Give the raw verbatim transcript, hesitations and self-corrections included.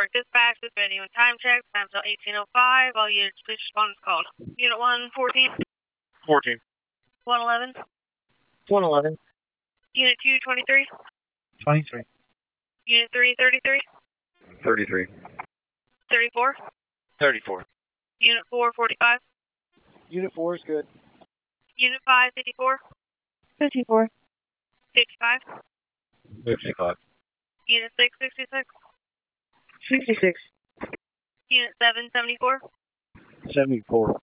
Park Dispatch, this venue and time check, time till eighteen oh five. All units, please respond as called. Unit one, fourteen. fourteen. one eleven. one eleven. Unit two, twenty-three. twenty-three. Unit three, thirty-three. thirty-three. thirty-four. thirty-four. Unit four, forty-five. Unit four is good. Unit five, fifty-four. fifty-four. fifty-five. fifty-five. Unit six, sixty-six. sixty-six. Unit seven, seventy-four. seventy-four.